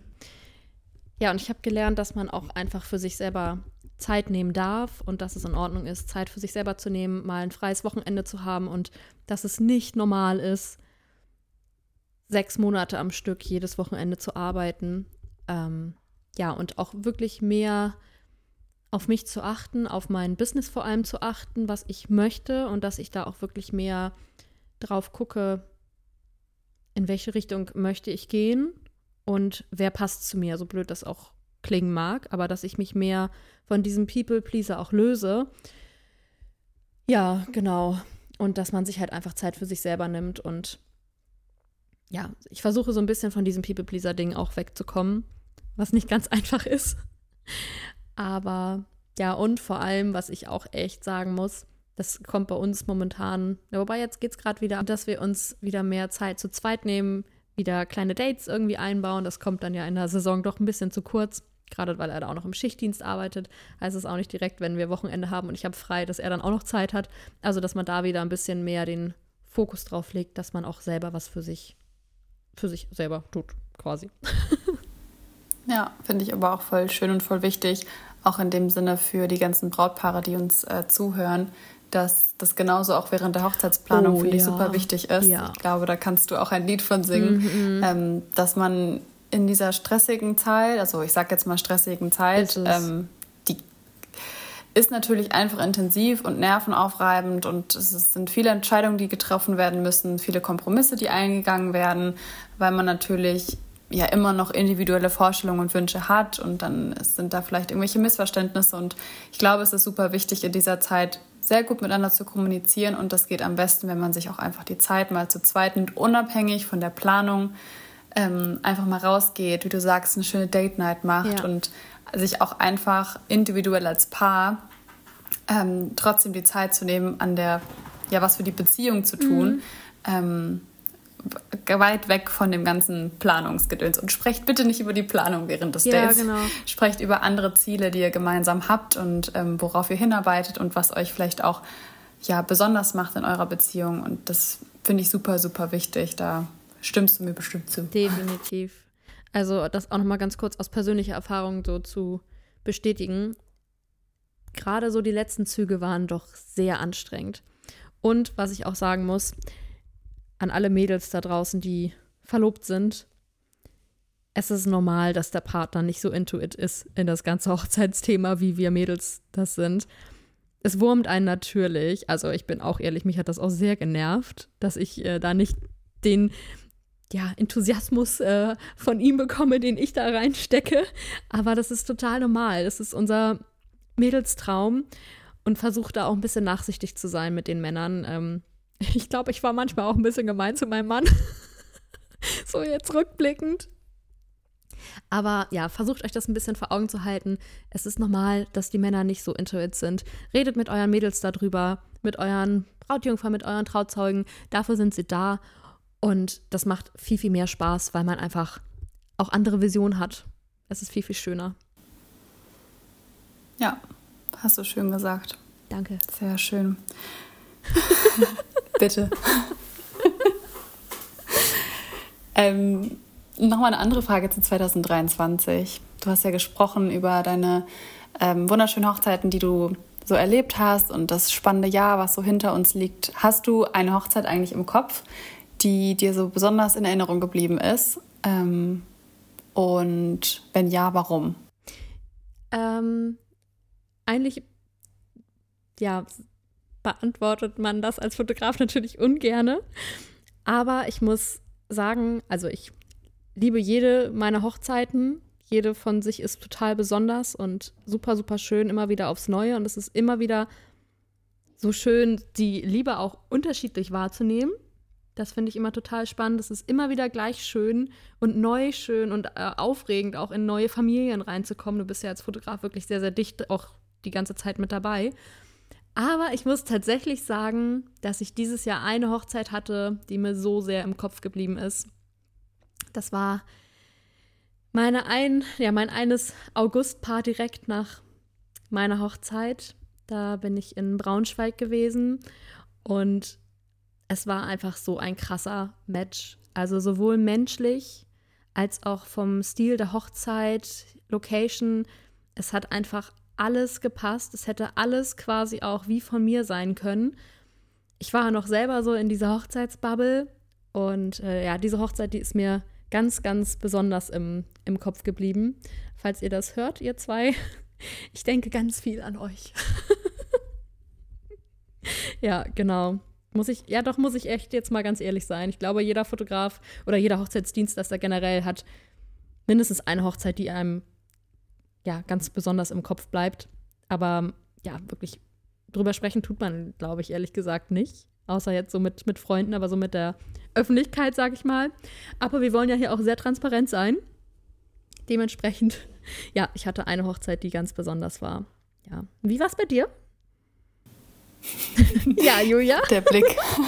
Ja, und ich habe gelernt, dass man auch einfach für sich selber Zeit nehmen darf und dass es in Ordnung ist, Zeit für sich selber zu nehmen, mal ein freies Wochenende zu haben und dass es nicht normal ist, 6 Monate am Stück jedes Wochenende zu arbeiten. Ja, und auch wirklich mehr auf mich zu achten, auf mein Business vor allem zu achten, was ich möchte und dass ich da auch wirklich mehr drauf gucke, in welche Richtung möchte ich gehen und wer passt zu mir, so blöd das auch klingen mag, aber dass ich mich mehr von diesem People-Pleaser auch löse. Ja, genau. Und dass man sich halt einfach Zeit für sich selber nimmt und ja, ich versuche so ein bisschen von diesem People-Pleaser-Ding auch wegzukommen, was nicht ganz einfach ist. Aber ja, und vor allem, was ich auch echt sagen muss, das kommt bei uns momentan, ja, wobei jetzt geht es gerade wieder, dass wir uns wieder mehr Zeit zu zweit nehmen, wieder kleine Dates irgendwie einbauen. Das kommt dann ja in der Saison doch ein bisschen zu kurz, gerade weil er da auch noch im Schichtdienst arbeitet. Heißt es auch nicht direkt, wenn wir Wochenende haben und ich habe frei, dass er dann auch noch Zeit hat. Also, dass man da wieder ein bisschen mehr den Fokus drauf legt, dass man auch selber was für sich selber tut, quasi. Ja, finde ich aber auch voll schön und voll wichtig, auch in dem Sinne für die ganzen Brautpaare, die uns zuhören, dass das genauso auch während der Hochzeitsplanung, finde ich, super wichtig ist. Ja. Ich glaube, da kannst du auch ein Lied von singen, dass man in dieser stressigen Zeit, also ich sage jetzt mal stressigen Zeit, die ist natürlich einfach intensiv und nervenaufreibend und es sind viele Entscheidungen, die getroffen werden müssen, viele Kompromisse, die eingegangen werden, weil man natürlich ja immer noch individuelle Vorstellungen und Wünsche hat und dann sind da vielleicht irgendwelche Missverständnisse und ich glaube, es ist super wichtig, in dieser Zeit sehr gut miteinander zu kommunizieren und das geht am besten, wenn man sich auch einfach die Zeit mal zu zweit nimmt, unabhängig von der Planung, einfach mal rausgeht, wie du sagst, eine schöne Date-Night macht und sich auch einfach individuell als Paar trotzdem die Zeit zu nehmen, an der, ja, was für die Beziehung zu tun, weit weg von dem ganzen Planungsgedöns. Und sprecht bitte nicht über die Planung während des Dates. Genau. Sprecht über andere Ziele, die ihr gemeinsam habt und worauf ihr hinarbeitet und was euch vielleicht auch ja, besonders macht in eurer Beziehung. Und das finde ich super, super wichtig. Da stimmst du mir bestimmt zu. Definitiv. Also das auch nochmal ganz kurz aus persönlicher Erfahrung so zu bestätigen. Gerade so die letzten Züge waren doch sehr anstrengend. Und was ich auch sagen muss, an alle Mädels da draußen, die verlobt sind, es ist normal, dass der Partner nicht so into it ist in das ganze Hochzeitsthema, wie wir Mädels das sind. Es wurmt einen natürlich, also ich bin auch ehrlich, mich hat das auch sehr genervt, dass ich da nicht den Enthusiasmus von ihm bekomme, den ich da reinstecke. Aber das ist total normal. Das ist unser Mädelstraum und versuche da auch ein bisschen nachsichtig zu sein mit den Männern. Ich glaube, ich war manchmal auch ein bisschen gemein zu meinem Mann. So jetzt rückblickend. Aber ja, versucht euch das ein bisschen vor Augen zu halten. Es ist normal, dass die Männer nicht so into it sind. Redet mit euren Mädels darüber, mit euren Brautjungfern, mit euren Trauzeugen. Dafür sind sie da. Und das macht viel, viel mehr Spaß, weil man einfach auch andere Visionen hat. Es ist viel, viel schöner. Ja, hast du schön gesagt. Danke. Sehr schön. Bitte. Nochmal eine andere Frage zu 2023. Du hast ja gesprochen über deine wunderschönen Hochzeiten, die du so erlebt hast und das spannende Jahr, was so hinter uns liegt. Hast du eine Hochzeit eigentlich im Kopf, die dir so besonders in Erinnerung geblieben ist? Und wenn ja, warum? Eigentlich, ja, beantwortet man das als Fotograf natürlich ungerne. Aber ich muss sagen, also ich liebe jede meiner Hochzeiten. Jede von sich ist total besonders und super, super schön, immer wieder aufs Neue. Und es ist immer wieder so schön, die Liebe auch unterschiedlich wahrzunehmen. Das finde ich immer total spannend. Es ist immer wieder gleich schön und neu schön und aufregend, auch in neue Familien reinzukommen. Du bist ja als Fotograf wirklich sehr, sehr dicht auch die ganze Zeit mit dabei. Aber ich muss tatsächlich sagen, dass ich dieses Jahr eine Hochzeit hatte, die mir so sehr im Kopf geblieben ist. Das war mein eines Augustpaar direkt nach meine Hochzeit. Da bin ich in Braunschweig gewesen und es war einfach so ein krasser Match. Also sowohl menschlich als auch vom Stil der Hochzeit, Location. Es hat einfach alles gepasst. Es hätte alles quasi auch wie von mir sein können. Ich war noch selber so in dieser Hochzeitsbubble und diese Hochzeit, die ist mir ganz, ganz besonders im Kopf geblieben. Falls ihr das hört, ihr zwei, ich denke ganz viel an euch. Ja, genau. Muss ich echt jetzt mal ganz ehrlich sein. Ich glaube, jeder Fotograf oder jeder Hochzeitsdienstleister generell hat mindestens eine Hochzeit, die einem ja ganz besonders im Kopf bleibt. Aber ja, wirklich drüber sprechen tut man, glaube ich, ehrlich gesagt nicht. Außer jetzt so mit Freunden, aber so mit der Öffentlichkeit, sag ich mal. Aber wir wollen ja hier auch sehr transparent sein. Dementsprechend, ja, ich hatte eine Hochzeit, die ganz besonders war. Ja. Wie war's bei dir? Ja, Julia? Der Blick.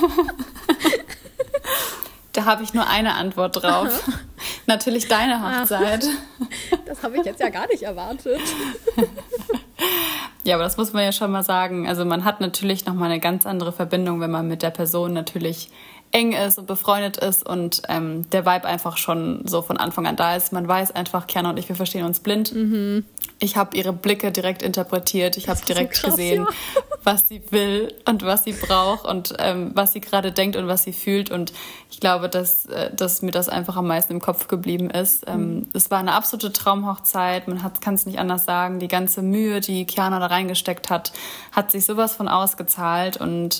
Da habe ich nur eine Antwort drauf. Natürlich deine Hochzeit. Das habe ich jetzt ja gar nicht erwartet. Ja, aber das muss man ja schon mal sagen. Also man hat natürlich nochmal eine ganz andere Verbindung, wenn man mit der Person natürlich eng ist und befreundet ist und der Vibe einfach schon so von Anfang an da ist. Man weiß einfach, Kiana und ich, wir verstehen uns blind. Mhm. Ich habe ihre Blicke direkt interpretiert. Ich habe direkt so krass, gesehen, was sie will und was sie braucht und was sie gerade denkt und was sie fühlt. Und ich glaube, dass mir das einfach am meisten im Kopf geblieben ist. Es war eine absolute Traumhochzeit. Man kann es nicht anders sagen. Die ganze Mühe, die Kiana da reingesteckt hat, hat sich sowas von ausgezahlt. Und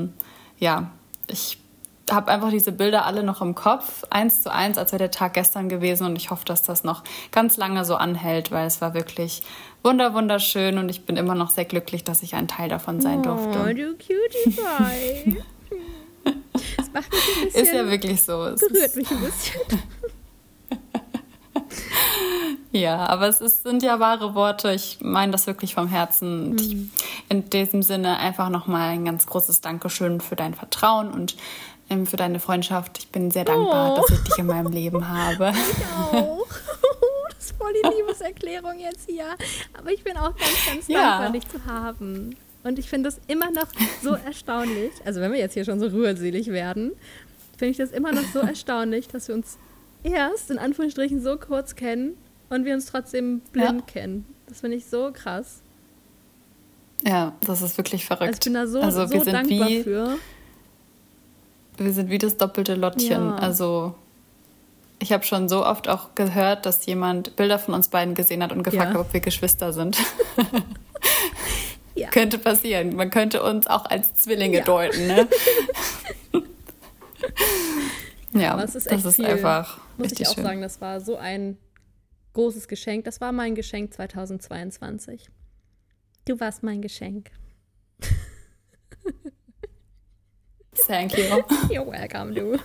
ich habe einfach diese Bilder alle noch im Kopf, 1:1, als wäre der Tag gestern gewesen. Und ich hoffe, dass das noch ganz lange so anhält, weil es war wirklich wunderschön und ich bin immer noch sehr glücklich, dass ich ein Teil davon sein durfte. Oh, du Cutie Pie. Das macht mich ein bisschen... Ist ja wirklich so. Berührt mich ein bisschen. Ja, aber sind ja wahre Worte. Ich meine das wirklich vom Herzen. Und in diesem Sinne einfach nochmal ein ganz großes Dankeschön für dein Vertrauen und für deine Freundschaft. Ich bin sehr dankbar, dass ich dich in meinem Leben habe. Ich auch. Das ist voll die Liebeserklärung jetzt hier. Aber ich bin auch ganz dankbar, dich zu haben. Und ich finde es immer noch so erstaunlich, also wenn wir jetzt hier schon so rührselig werden, finde ich das immer noch so erstaunlich, dass wir uns erst in Anführungsstrichen so kurz kennen und wir uns trotzdem blind kennen. Das finde ich so krass. Ja, das ist wirklich verrückt. Also ich bin da so dankbar für. Wir sind wie das doppelte Lottchen. Ja. Also ich habe schon so oft auch gehört, dass jemand Bilder von uns beiden gesehen hat und gefragt hat, ob wir Geschwister sind. Ja. Könnte passieren. Man könnte uns auch als Zwillinge deuten, ne? Ja, aber es ist echt viel, einfach muss ich auch schön sagen, das war so ein großes Geschenk. Das war mein Geschenk 2022. Du warst mein Geschenk. Thank you. You're welcome, du.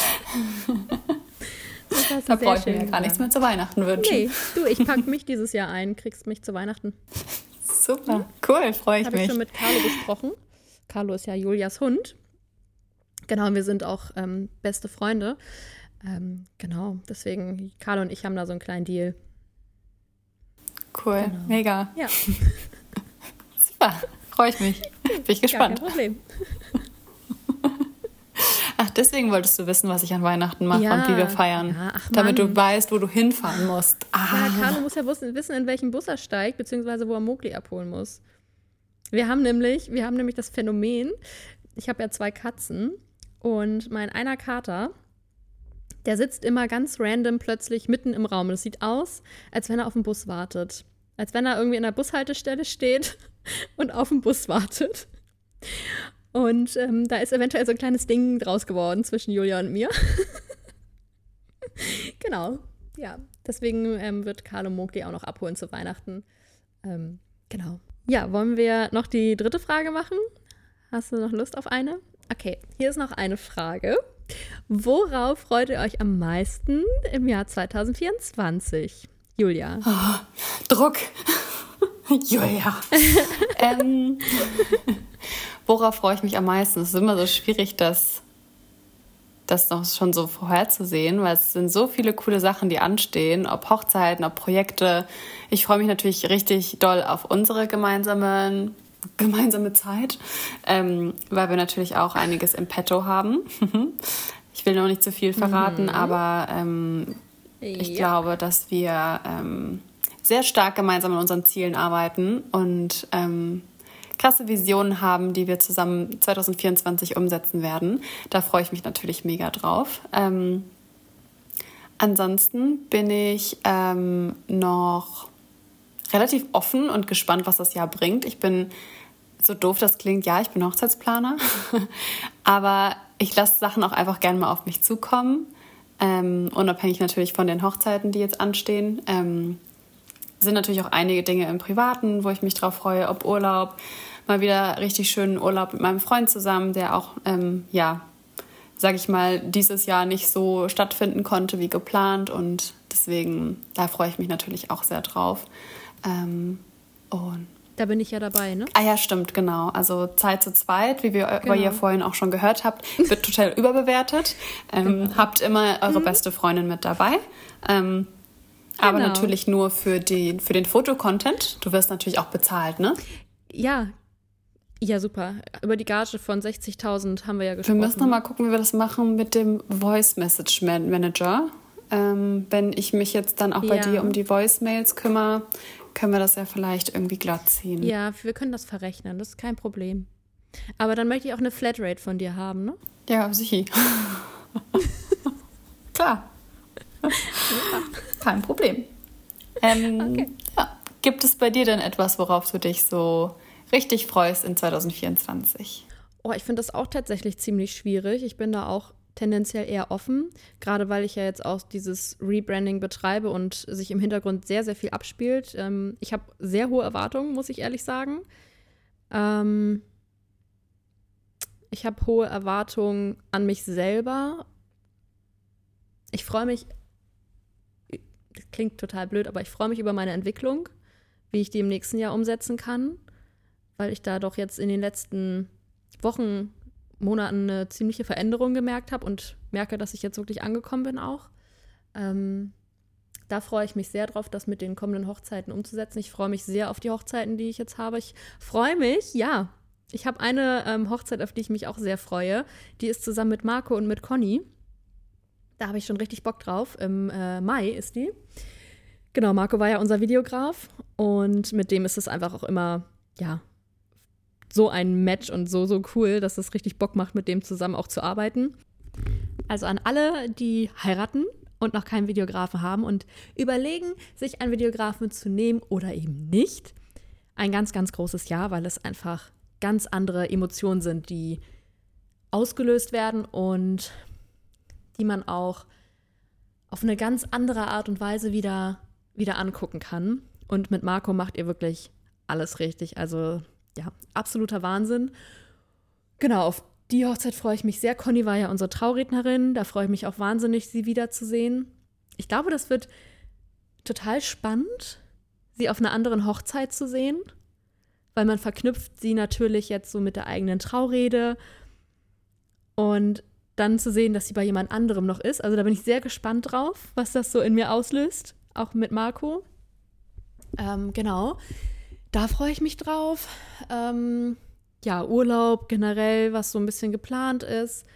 Da brauche ich mir ja gar nichts mehr zu Weihnachten wünschen. Nee, du, ich packe mich dieses Jahr ein. Kriegst mich zu Weihnachten. Super, cool, freue ich mich. Habe ich schon mit Carlo besprochen. Carlo ist ja Julias Hund. Genau, wir sind auch beste Freunde. Genau, deswegen, Carlo und ich haben da so einen kleinen Deal. Cool, genau. Mega. Ja. Super, freue ich mich. Bin ich gespannt. Kein Problem. Ach, deswegen wolltest du wissen, was ich an Weihnachten mache und wie wir feiern. Ja, damit du weißt, wo du hinfahren musst. Ja, Carlo muss ja wissen, in welchen Bus er steigt, beziehungsweise wo er Mowgli abholen muss. Wir haben nämlich das Phänomen, ich habe ja 2 Katzen und mein einer Kater, der sitzt immer ganz random plötzlich mitten im Raum. Das sieht aus, als wenn er auf den Bus wartet. Als wenn er irgendwie in der Bushaltestelle steht und auf den Bus wartet. Und da ist eventuell so ein kleines Ding draus geworden zwischen Julia und mir. Genau, ja. Deswegen wird Carlo Mowgli auch noch abholen zu Weihnachten. Genau. Ja, wollen wir noch die 3. Frage machen? Hast du noch Lust auf eine? Okay, hier ist noch eine Frage. Worauf freut ihr euch am meisten im Jahr 2024? Julia. Oh, Druck. Julia. Worauf freue ich mich am meisten? Es ist immer so schwierig, das das noch schon so vorherzusehen, weil es sind so viele coole Sachen, die anstehen, ob Hochzeiten, ob Projekte. Ich freue mich natürlich richtig doll auf unsere gemeinsame Zeit, weil wir natürlich auch einiges im Petto haben. Ich will noch nicht zu viel verraten, aber ich glaube, dass wir sehr stark gemeinsam an unseren Zielen arbeiten und krasse Visionen haben, die wir zusammen 2024 umsetzen werden. Da freue ich mich natürlich mega drauf. Ansonsten bin ich noch relativ offen und gespannt, was das Jahr bringt. Ich bin, so doof das klingt, ja, ich bin Hochzeitsplaner, aber ich lasse Sachen auch einfach gerne mal auf mich zukommen, unabhängig natürlich von den Hochzeiten, die jetzt anstehen. Sind natürlich auch einige Dinge im Privaten, wo ich mich drauf freue, ob Urlaub, mal wieder richtig schönen Urlaub mit meinem Freund zusammen, der auch, sage ich mal, dieses Jahr nicht so stattfinden konnte wie geplant und deswegen, da freue ich mich natürlich auch sehr drauf. Und da bin ich ja dabei, ne? Ah ja, stimmt, genau. Also Zeit zu zweit, wie ihr vorhin auch schon gehört habt, wird total überbewertet. Habt immer eure beste Freundin mit dabei. Aber natürlich nur für den Fotocontent. Du wirst natürlich auch bezahlt, ne? Ja, super. Über die Gage von 60.000 haben wir ja gesprochen. Wir müssen noch mal gucken, wie wir das machen mit dem Voice Message Manager. Wenn ich mich jetzt dann auch bei dir um die Voicemails kümmere, können wir das ja vielleicht irgendwie glatt ziehen. Ja, wir können das verrechnen, das ist kein Problem. Aber dann möchte ich auch eine Flatrate von dir haben, ne? Ja, sicher. Klar. Kein Problem. Okay. Ja. Gibt es bei dir denn etwas, worauf du dich so richtig freust in 2024? Oh, ich finde das auch tatsächlich ziemlich schwierig. Ich bin da auch tendenziell eher offen, gerade weil ich ja jetzt auch dieses Rebranding betreibe und sich im Hintergrund sehr, sehr viel abspielt. Ich habe sehr hohe Erwartungen, muss ich ehrlich sagen. Ich habe hohe Erwartungen an mich selber. Ich freue mich, das klingt total blöd, aber ich freue mich über meine Entwicklung, wie ich die im nächsten Jahr umsetzen kann, weil ich da doch jetzt in den letzten Wochen, Monaten eine ziemliche Veränderung gemerkt habe und merke, dass ich jetzt wirklich angekommen bin auch. Da freue ich mich sehr drauf, das mit den kommenden Hochzeiten umzusetzen. Ich freue mich sehr auf die Hochzeiten, die ich jetzt habe. Ich freue mich, ja. Ich habe eine Hochzeit, auf die ich mich auch sehr freue. Die ist zusammen mit Marco und mit Conny. Da habe ich schon richtig Bock drauf. Im Mai ist die. Genau, Marco war ja unser Videograf und mit dem ist es einfach auch immer, ja, so ein Match und so cool, dass es richtig Bock macht, mit dem zusammen auch zu arbeiten. Also an alle, die heiraten und noch keinen Videografen haben und überlegen, sich einen Videografen zu nehmen oder eben nicht. Ein ganz, ganz großes Ja, weil es einfach ganz andere Emotionen sind, die ausgelöst werden und die man auch auf eine ganz andere Art und Weise wieder angucken kann. Und mit Marco macht ihr wirklich alles richtig. Also ja, absoluter Wahnsinn. Genau, auf die Hochzeit freue ich mich sehr. Conny war ja unsere Traurednerin. Da freue ich mich auch wahnsinnig, sie wiederzusehen. Ich glaube, das wird total spannend, sie auf einer anderen Hochzeit zu sehen, weil man verknüpft sie natürlich jetzt so mit der eigenen Traurede und dann zu sehen, dass sie bei jemand anderem noch ist. Also da bin ich sehr gespannt drauf, was das so in mir auslöst, auch mit Marco. Genau, da freue ich mich drauf. Ja, Urlaub generell, was so ein bisschen geplant ist.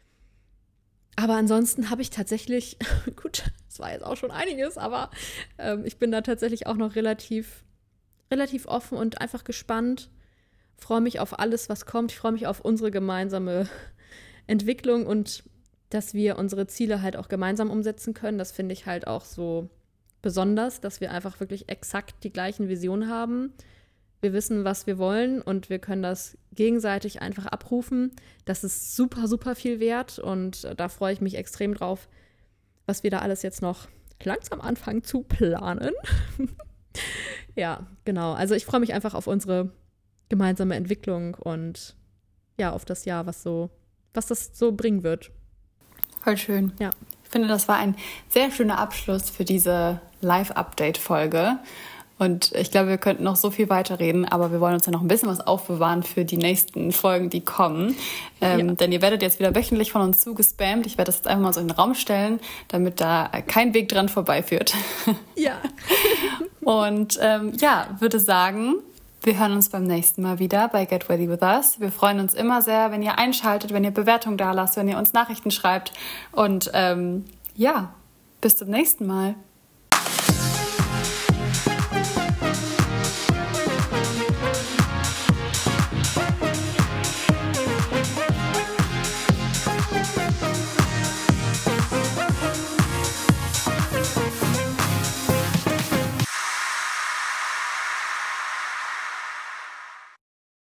Aber ansonsten habe ich tatsächlich, gut, es war jetzt auch schon einiges, aber ich bin da tatsächlich auch noch relativ offen und einfach gespannt. Freue mich auf alles, was kommt. Ich freue mich auf unsere gemeinsame Entwicklung und dass wir unsere Ziele halt auch gemeinsam umsetzen können. Das finde ich halt auch so besonders, dass wir einfach wirklich exakt die gleichen Visionen haben. Wir wissen, was wir wollen und wir können das gegenseitig einfach abrufen. Das ist super, super viel wert und da freue ich mich extrem drauf, was wir da alles jetzt noch langsam anfangen zu planen. Ja, genau. Also ich freue mich einfach auf unsere gemeinsame Entwicklung und ja, auf das Jahr, was das so bringen wird. Voll schön. Ja. Ich finde, das war ein sehr schöner Abschluss für diese Live-Update-Folge. Und ich glaube, wir könnten noch so viel weiterreden, aber wir wollen uns ja noch ein bisschen was aufbewahren für die nächsten Folgen, die kommen. Denn ihr werdet jetzt wieder wöchentlich von uns zugespammt. Ich werde das jetzt einfach mal so in den Raum stellen, damit da kein Weg dran vorbeiführt. Ja. Und würde sagen, wir hören uns beim nächsten Mal wieder bei Get Ready With Us. Wir freuen uns immer sehr, wenn ihr einschaltet, wenn ihr Bewertungen da lasst, wenn ihr uns Nachrichten schreibt. Und bis zum nächsten Mal.